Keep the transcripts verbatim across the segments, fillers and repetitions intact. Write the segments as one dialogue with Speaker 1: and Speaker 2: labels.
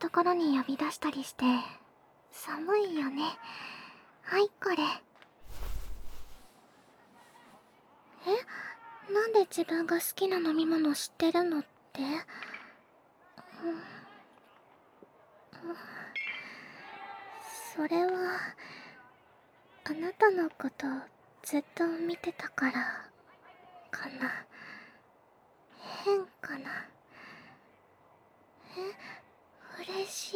Speaker 1: ところに呼び出したりして寒いよね。はいこれ。え、なんで自分が好きな飲み物知ってるのって？うん、それはあなたのことずっと見てたからかな。変かな。え、嬉しい？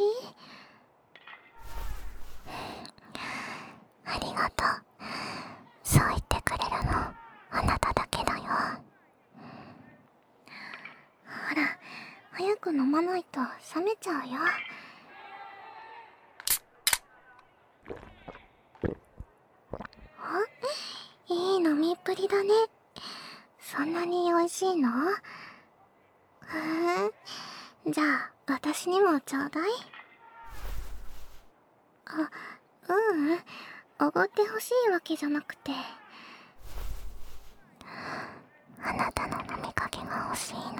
Speaker 1: ありがとう。そう言ってくれるのあなただけだよ。ほら、早く飲まないと冷めちゃうよ。あ、いい飲みっぷりだね。そんなに美味しいの？ふーん、じゃあ私にもちょうだい。あ、ううん、おごってほしいわけじゃなくて、あなたの飲みかけが欲しいの。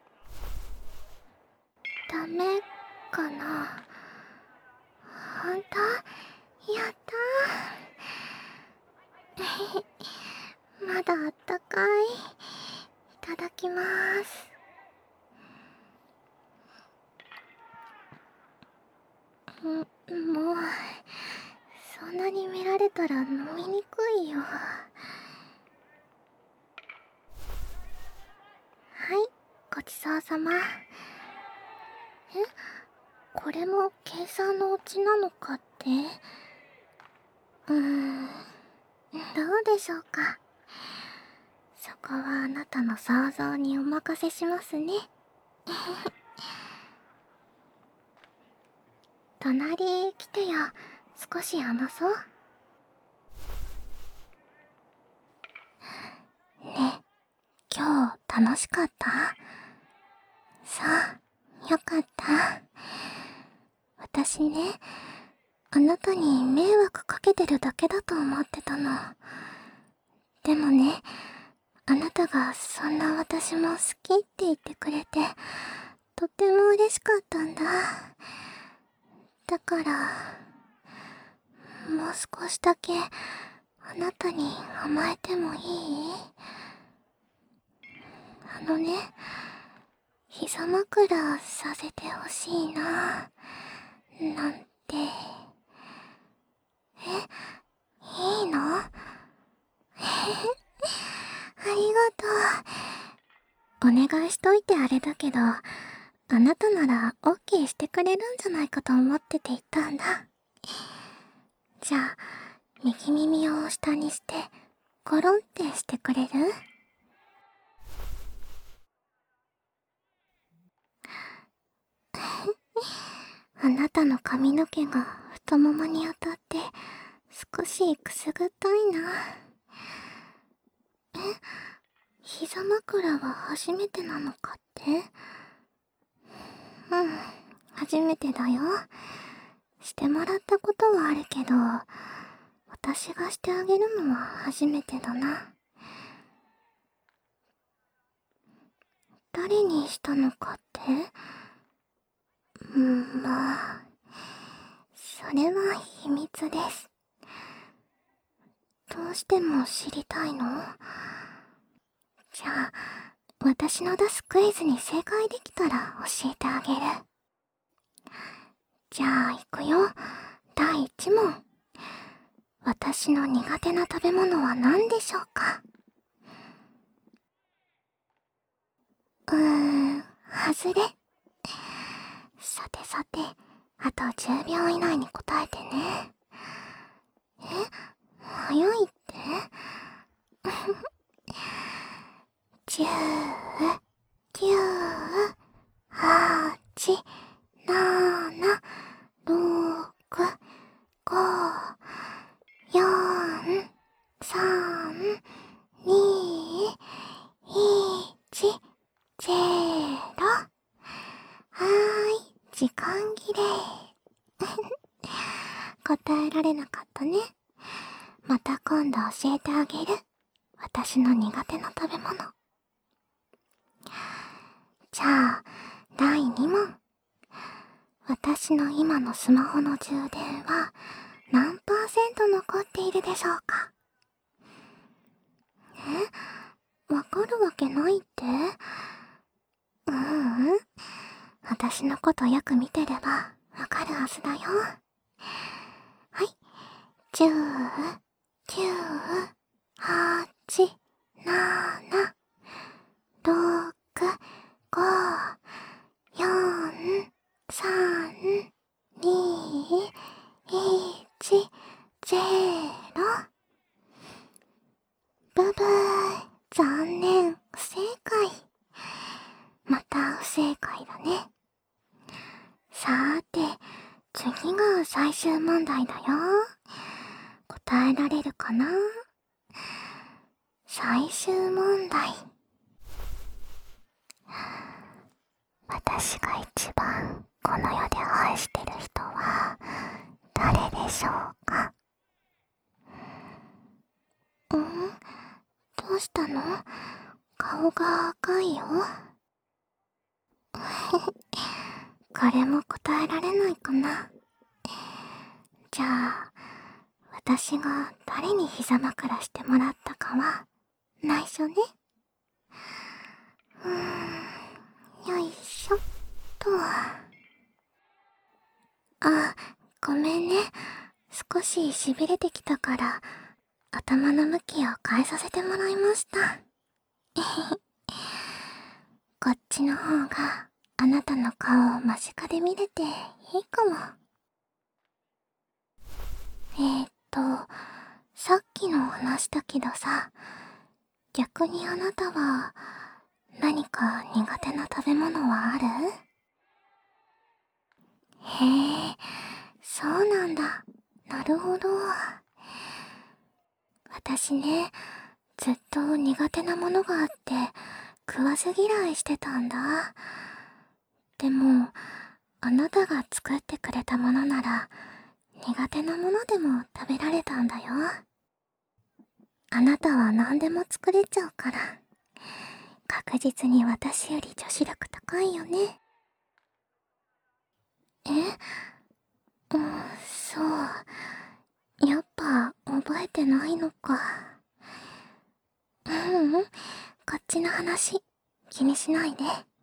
Speaker 1: ダメかな。ほんと？やったー。まだあったかい。いただきまーす。ん、もうそんなに見られたら飲みにくいよ。はい、ごちそうさま。え、これも計算のうちなのかって？うーん、どうでしょうか。そこはあなたの想像にお任せしますね。隣来てよ。少し話そう。ね、今日楽しかった？そう、よかった。私ね、あなたに迷惑かけてるだけだと思ってたの。でもね、あなたがそんな私も好きって言ってくれて、とても嬉しかったんだ。だから、もう少しだけあなたに甘えてもいい？あのね、膝枕させてほしいな、なんて。え、いいの？ありがとう。お願いしといてあれだけど、あなたなら オーケー してくれるんじゃないかと思ってて言ったんだ。じゃあ、右耳を下にして、ゴロンってしてくれる？あなたの髪の毛が太ももに当たって少しくすぐったいな。え、膝枕は初めてなのかって？うん、初めてだよ。してもらったことはあるけど、私がしてあげるのは初めてだな。誰にしたのかって？うん、まあ、それは秘密です。どうしても知りたいの？じゃあ、私の出すクイズに正解できたら教えてあげる。じゃあ、いくよ。だいいち問。私の苦手な食べ物は何でしょうか？うーん、外れ。さてさて、あとじゅうびょう以内に答えてね。え、早いって？じゅう、きゅう、はち、なな、ろく、ご、よん、さん、に、いち、ゼロ。はーい、時間切れ。答えられなかったね。また今度教えてあげる。私の苦手な食べ物。じゃあ、だいに問。 私の今のスマホの充電は何パーセント残っているでしょうか？え？わかるわけないって？ううん。私のことよく見てればわかるはずだよ。はい。じゅう、きゅう、はち、なな、ろく、ご、よん、さん、に、いち、ゼロ。ブブー、残念、不正解。また不正解だね。さーて、次が最終問題だよ。答えられるかな？最終問題。私が一番この世で愛してる人は誰でしょうか？ん？どうしたの？顔が赤いよ。これも答えられないかな。じゃあ、私が誰に膝枕してもらったかは内緒ね。うーん、よいしょっと。あ、ごめんね。少し痺れてきたから頭の向きを変えさせてもらいました。こっちの方があなたの顔を間近で見れていいかも。えーっと、さっきの話だけどさ、逆にあなたは何か苦手な食べ物はある？へえ、そうなんだ。なるほど。私ね、ずっと苦手なものがあって食わず嫌いしてたんだ。でも、あなたが作ってくれたものなら苦手なものでも食べられたんだよ。あなたは何でも作れちゃうから、確実に私より女子力高いよね。え？うん、そう。やっぱ覚えてないのか。ううん、こっちの話気にしないで。